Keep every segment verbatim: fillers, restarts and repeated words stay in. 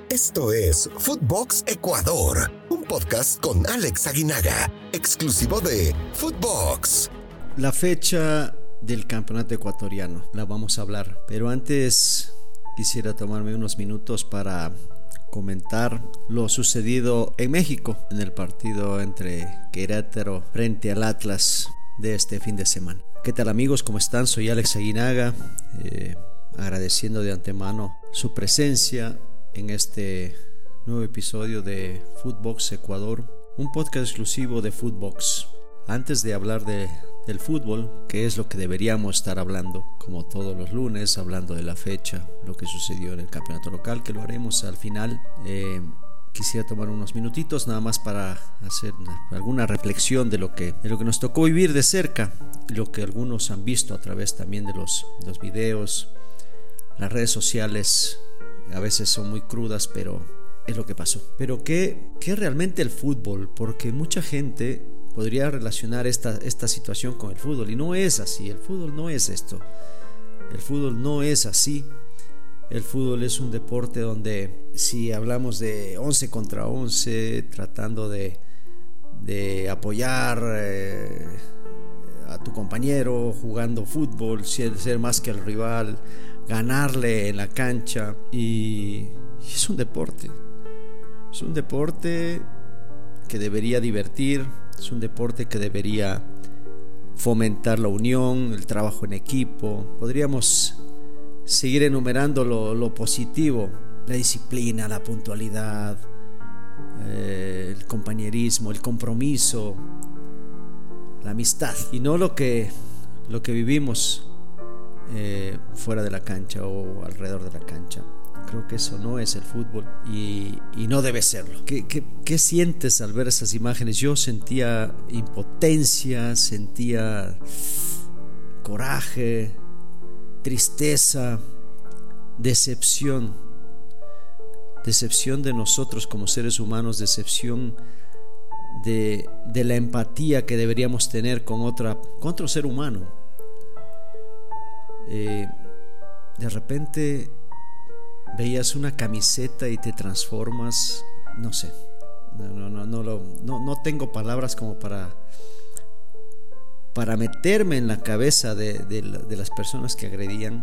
Esto es Footbox Ecuador, un podcast con Alex Aguinaga, exclusivo de Footbox. La fecha del campeonato ecuatoriano, la vamos a hablar, pero antes quisiera tomarme unos minutos para comentar lo sucedido en México en el partido entre Querétaro frente al Atlas de este fin de semana. ¿Qué tal, amigos? ¿Cómo están? Soy Alex Aguinaga, eh, agradeciendo de antemano su presencia en este nuevo episodio de Footbox Ecuador, un podcast exclusivo de Footbox. Antes de hablar de, del fútbol, que es lo que deberíamos estar hablando, como todos los lunes, hablando de la fecha, lo que sucedió en el campeonato local, que lo haremos al final, eh, quisiera tomar unos minutitos nada más para hacer una, alguna reflexión de lo, que, de lo que nos tocó vivir de cerca, lo que algunos han visto a través también de los, los videos. Las redes sociales a veces son muy crudas, pero es lo que pasó. Pero ¿qué, qué es realmente el fútbol? Porque mucha gente podría relacionar esta, esta situación con el fútbol, y no es así. El fútbol no es esto. El fútbol no es así. El fútbol es un deporte donde, si hablamos de once contra once, tratando de, de apoyar eh, a tu compañero, jugando fútbol, ser, ser más que el rival, ganarle en la cancha, y, y es un deporte. Es un deporte que debería divertir, es un deporte que debería fomentar la unión, el trabajo en equipo. Podríamos seguir enumerando lo, lo positivo: la disciplina, la puntualidad, eh, el compañerismo, el compromiso, la amistad, y no lo que, lo que vivimos eh, fuera de la cancha o alrededor de la cancha. Creo que eso no es el fútbol, y, y no debe serlo. ¿Qué, qué, ¿Qué sientes al ver esas imágenes? Yo sentía impotencia, sentía coraje, tristeza, decepción. Decepción de nosotros como seres humanos, decepción de, de la empatía que deberíamos tener con, otra, con otro ser humano. Eh, de repente veías una camiseta y te transformas, no sé, no, no, no, no, lo, no, no tengo palabras como para, para meterme en la cabeza de, de, de las personas que agredían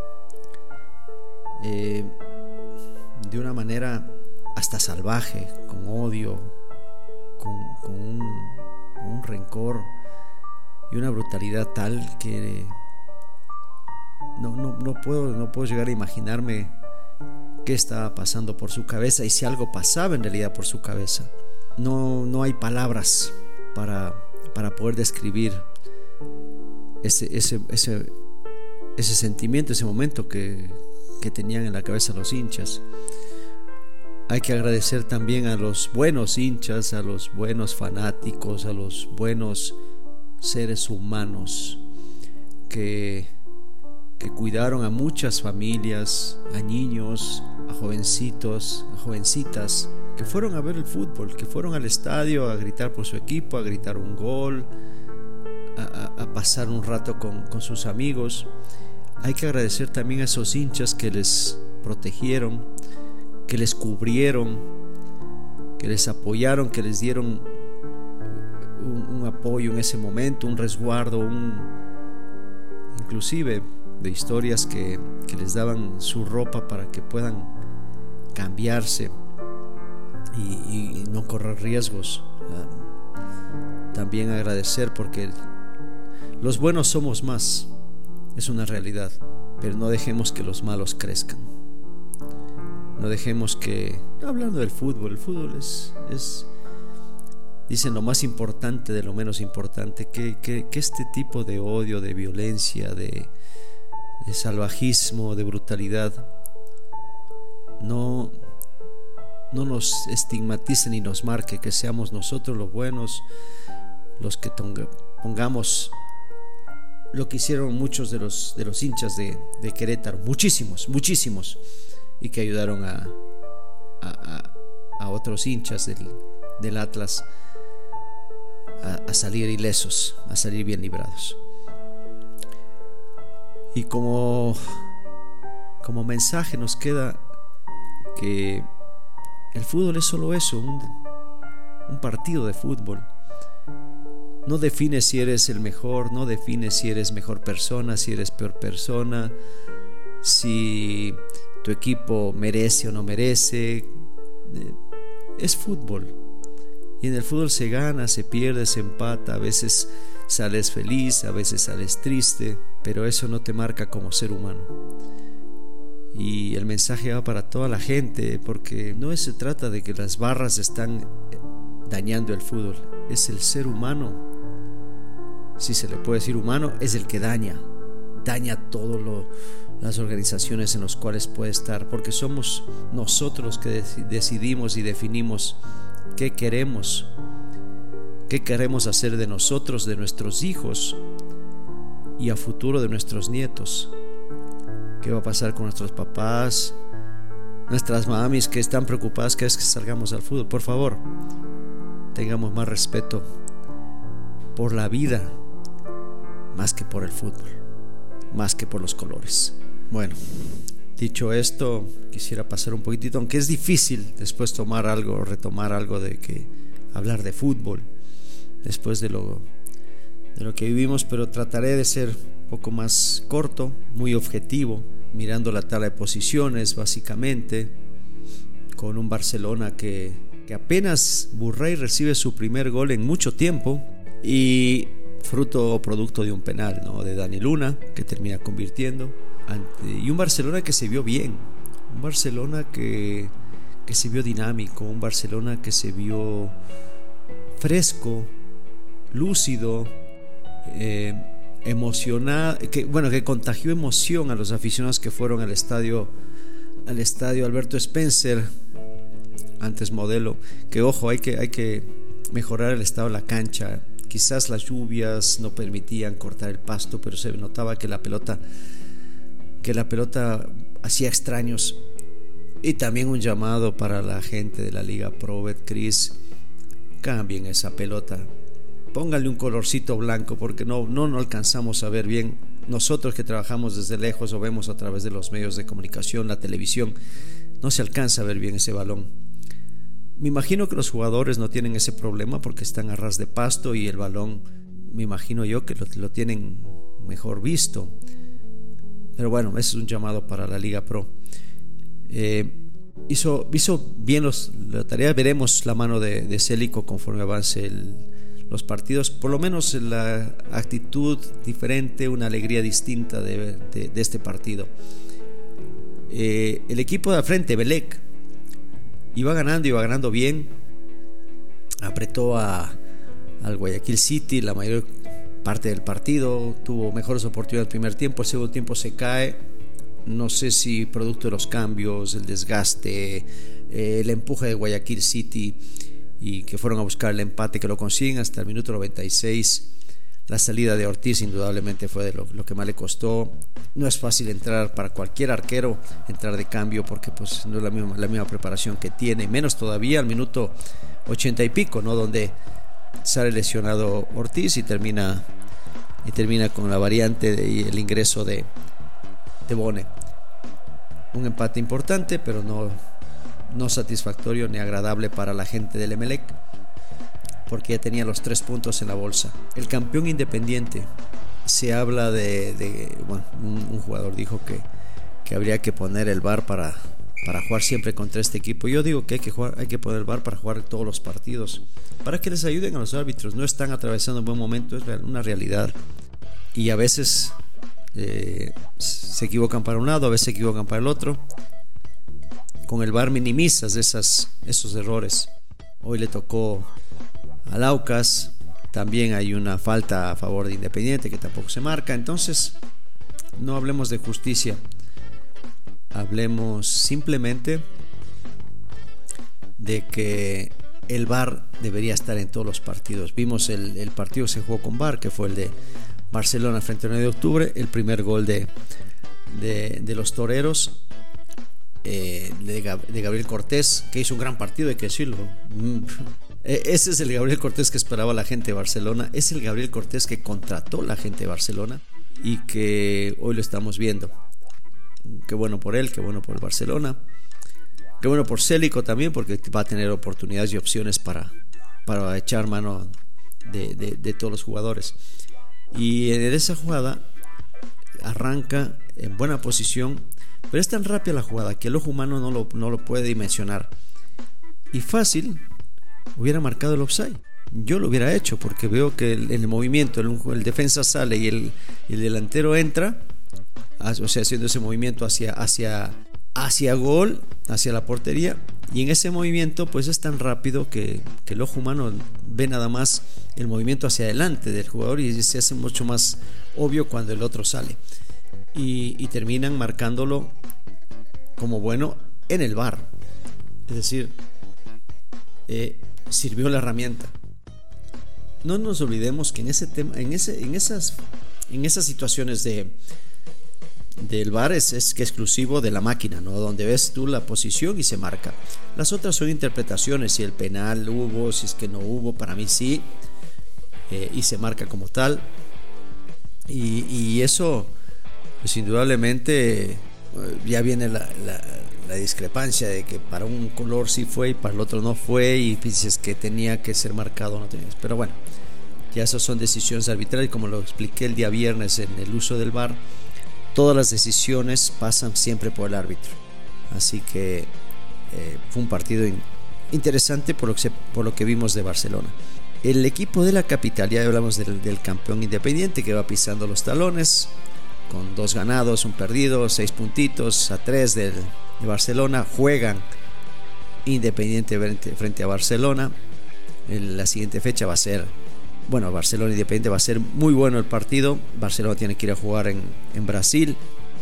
eh, de una manera hasta salvaje, con odio, con, con un, un rencor y una brutalidad tal que no, no, no, puedo, no puedo llegar a imaginarme qué estaba pasando por su cabeza, y si algo pasaba en realidad por su cabeza. No, no hay palabras para, para poder describir ese, ese, ese, ese sentimiento, ese momento que, que tenían en la cabeza los hinchas. Hay que agradecer también a los buenos hinchas, a los buenos fanáticos, a los buenos seres humanos que, que cuidaron a muchas familias, a niños, a jovencitos, a jovencitas, que fueron a ver el fútbol, que fueron al estadio a gritar por su equipo, a gritar un gol, a, a, a pasar un rato con, con sus amigos. Hay que agradecer también a esos hinchas que les protegieron, que les cubrieron, que les apoyaron, que les dieron un, un apoyo en ese momento, un resguardo, un, inclusive de historias que, que les daban su ropa para que puedan cambiarse y, y no correr riesgos. También agradecer, porque los buenos somos más, es una realidad, pero no dejemos que los malos crezcan. No dejemos que, hablando del fútbol, el fútbol es, es dicen, lo más importante de lo menos importante, que, que, que este tipo de odio, de violencia, de, de salvajismo, de brutalidad, no, no nos estigmatice ni nos marque, que seamos nosotros los buenos los que tonga, pongamos lo que hicieron muchos de los, de los hinchas de, de Querétaro, muchísimos, muchísimos, y que ayudaron a, a, a, a otros hinchas del, del Atlas a, a salir ilesos, a salir bien librados. Y como, como mensaje nos queda que El fútbol es solo eso, un, un partido de fútbol. No define si eres el mejor, no define si eres mejor persona, si eres peor persona, si tu equipo merece o no merece. Es fútbol. Y en el fútbol se gana, se pierde, se empata, a veces sales feliz, a veces sales triste, pero eso no te marca como ser humano. Y el mensaje va para toda la gente, porque no se trata de que las barras están dañando el fútbol, es el ser humano, si se le puede decir humano, es el que daña, daña todo lo, las organizaciones en las cuales puede estar, porque somos nosotros los que decidimos y definimos qué queremos, qué queremos hacer de nosotros, de nuestros hijos y a futuro de nuestros nietos. ¿Qué va a pasar con nuestros papás, nuestras mamis que están preocupadas cada vez que salgamos al fútbol? Por favor, tengamos más respeto por la vida, más que por el fútbol, más que por los colores. Bueno, dicho esto, quisiera pasar un poquitito, aunque es difícil después tomar algo, retomar algo de que hablar de fútbol después de lo, de lo que vivimos, pero trataré de ser un poco más corto, muy objetivo, mirando la tabla de posiciones básicamente, con un Barcelona que, que apenas Burray recibe su primer gol en mucho tiempo y fruto o producto de un penal, ¿no?, de Dani Luna, que termina convirtiendo ante, y un Barcelona que se vio bien, un Barcelona que, que se vio dinámico, un Barcelona que se vio fresco, lúcido, eh, emocionado, que bueno, que contagió emoción a los aficionados que fueron al estadio al estadio Alberto Spencer, antes Modelo, que ojo, hay que hay que mejorar el estado de la cancha. Quizás las lluvias no permitían cortar el pasto, pero se notaba que la pelota que la pelota hacía extraños. Y también un llamado para la gente de la Liga Pro Betcris: cambien esa pelota, pónganle un colorcito blanco, porque no, no, no alcanzamos a ver bien. Nosotros que trabajamos desde lejos o vemos a través de los medios de comunicación, la televisión, no se alcanza a ver bien ese balón. Me imagino que los jugadores no tienen ese problema porque están a ras de pasto y el balón, me imagino yo que lo, lo tienen mejor visto. Pero bueno, ese es un llamado para la Liga Pro. Eh, hizo, hizo bien los, la tarea. Veremos la mano de, de Célico conforme avance el los partidos, por lo menos la actitud diferente, una alegría distinta de, de, de este partido. Eh, el equipo de frente, Emelec, iba ganando, iba ganando bien, apretó a, al Guayaquil City la mayor parte del partido, tuvo mejores oportunidades el primer tiempo, el segundo tiempo se cae, no sé si producto de los cambios, el desgaste, eh, el empuje de Guayaquil City, y que fueron a buscar el empate, que lo consiguen hasta el minuto noventa y seis. La salida de Ortiz indudablemente fue de lo, lo que más le costó. No es fácil entrar para cualquier arquero, entrar de cambio, porque pues no es la misma, la misma preparación que tiene, menos todavía al minuto ochenta y pico, ¿no?, donde sale lesionado Ortiz y termina, y termina con la variante de, y el ingreso de, de Bone. Un empate importante, pero no no satisfactorio ni agradable para la gente del Emelec, porque ya tenía los tres puntos en la bolsa. El campeón Independiente, se habla de, de bueno, un, un jugador dijo que, que habría que poner el V A R para, para jugar siempre contra este equipo. Yo digo que hay que jugar, hay que poner el V A R para jugar todos los partidos, para que les ayuden a los árbitros. No están atravesando un buen momento, es una realidad, y a veces eh, se equivocan para un lado, a veces se equivocan para el otro. Con el V A R minimizas esas, esos errores. Hoy le tocó al Aucas, también hay una falta a favor de Independiente que tampoco se marca. Entonces no hablemos de justicia, hablemos simplemente de que el V A R debería estar en todos los partidos. Vimos el, el partido que se jugó con V A R, que fue el de Barcelona frente al nueve de octubre, el primer gol de, de, de los toreros. Eh, de, Gab- de Gabriel Cortés, que hizo un gran partido, hay que decirlo. Ese es el Gabriel Cortés que esperaba la gente de Barcelona, es el Gabriel Cortés que contrató la gente de Barcelona y que hoy lo estamos viendo. Qué bueno por él, qué bueno por el Barcelona. Qué bueno por Célico también, porque va a tener oportunidades y opciones para, para echar mano de, de, de todos los jugadores. Y en esa jugada arranca en buena posición, pero es tan rápida la jugada que el ojo humano no lo, no lo puede dimensionar. Y fácil hubiera marcado el offside. Yo lo hubiera hecho, porque veo que el, el movimiento, el, el defensa sale y el, el delantero entra, o sea, haciendo ese movimiento hacia, hacia, hacia gol, hacia la portería, y en ese movimiento pues es tan rápido que, que el ojo humano ve nada más el movimiento hacia adelante del jugador y se hace mucho más obvio cuando el otro sale, y, y terminan marcándolo como bueno en el V A R. Es decir, eh, sirvió la herramienta. No nos olvidemos que en ese tema, en ese, en esas, en esas situaciones de del V A R es, es que exclusivo de la máquina, ¿no? Donde ves tú la posición y se marca. Las otras son interpretaciones, si el penal hubo, si es que no hubo, para mí sí, eh, y se marca como tal. Y, y eso, pues indudablemente, eh, ya viene la, la, la discrepancia de que para un color sí fue y para el otro no fue, y dices que tenía que ser marcado o no tenía. Pero bueno, ya esas son decisiones arbitrarias, como lo expliqué el día viernes en el uso del V A R. Todas las decisiones pasan siempre por el árbitro. Así que eh, fue un partido in- interesante por lo, que se, por lo que vimos de Barcelona. El equipo de la capital, ya hablamos del, del campeón Independiente, que va pisando los talones con dos ganados, un perdido, seis puntitos a tres del, de Barcelona. Juegan Independiente frente, frente a Barcelona. En la siguiente fecha va a ser, bueno, Barcelona Independiente va a ser muy bueno el partido. Barcelona tiene que ir a jugar en, en Brasil.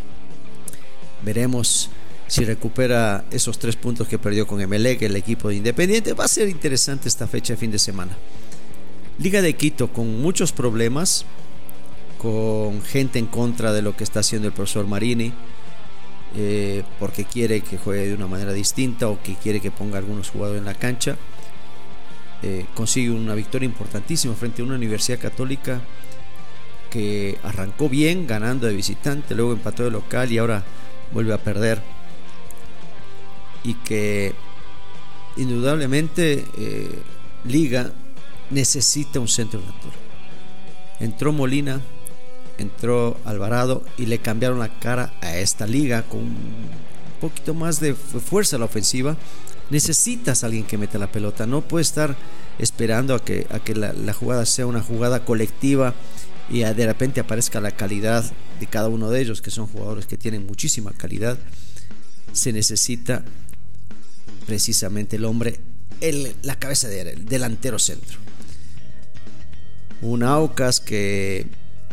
Veremos si recupera esos tres puntos que perdió con Emelec, el equipo de Independiente. Va a ser interesante esta fecha de fin de semana. Liga de Quito con muchos problemas, con gente en contra de lo que está haciendo el profesor Marini, eh, porque quiere que juegue de una manera distinta o que quiere que ponga algunos jugadores en la cancha. Eh, consigue una victoria importantísima frente a una Universidad Católica que arrancó bien ganando de visitante, luego empató de local y ahora vuelve a perder, y que indudablemente eh, Liga necesita un centro delantero. Entró Molina, entró Alvarado y le cambiaron la cara a esta Liga con un poquito más de fuerza a la ofensiva. Necesitas a alguien que meta la pelota, no puedes estar esperando a que, a que la, la jugada sea una jugada colectiva y a, de repente aparezca la calidad de cada uno de ellos, que son jugadores que tienen muchísima calidad. Se necesita precisamente el hombre, el, la cabeza de área, el delantero centro. Un Aucas que,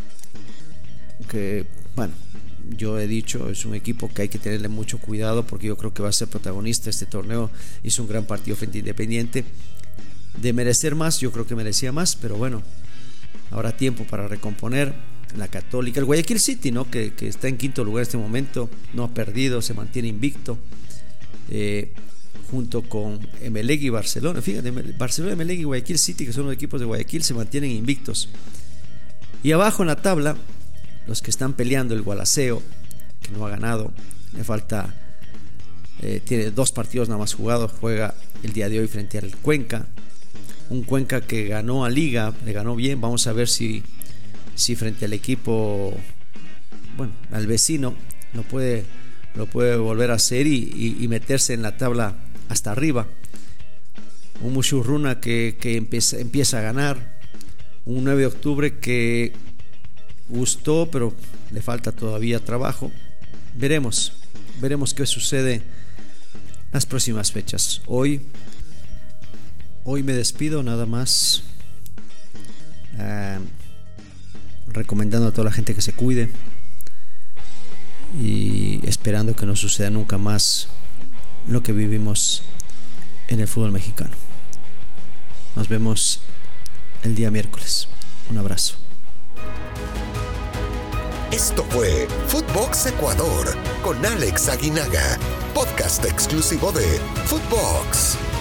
que, bueno, yo he dicho, es un equipo que hay que tenerle mucho cuidado, porque yo creo que va a ser protagonista este torneo. Hizo un gran partido frente a Independiente. De merecer más, yo creo que merecía más, pero bueno, habrá tiempo para recomponer. La Católica, el Guayaquil City, ¿no? que, que está en quinto lugar en este momento, no ha perdido, se mantiene invicto, eh, junto con Emelec y Barcelona. Fíjate, Barcelona, Emelec y Guayaquil City, que son los equipos de Guayaquil, se mantienen invictos. Y abajo en la tabla, los que están peleando, el Gualaceo, que no ha ganado, le falta, eh, tiene dos partidos nada más jugados, juega el día de hoy frente al Cuenca, un Cuenca que ganó a Liga, le ganó bien. Vamos a ver si, si frente al equipo, bueno, al vecino, lo puede, lo puede volver a hacer y, y, y meterse en la tabla hasta arriba. Un Mushurruna que, que empieza, empieza a ganar, un nueve de octubre que gustó, pero le falta todavía trabajo. Veremos, veremos qué sucede las próximas fechas. Hoy, hoy me despido nada más, eh, recomendando a toda la gente que se cuide y esperando que no suceda nunca más lo que vivimos en el fútbol mexicano. Nos vemos el día miércoles. Un abrazo. Esto fue Footbox Ecuador con Alex Aguinaga, podcast exclusivo de Footbox.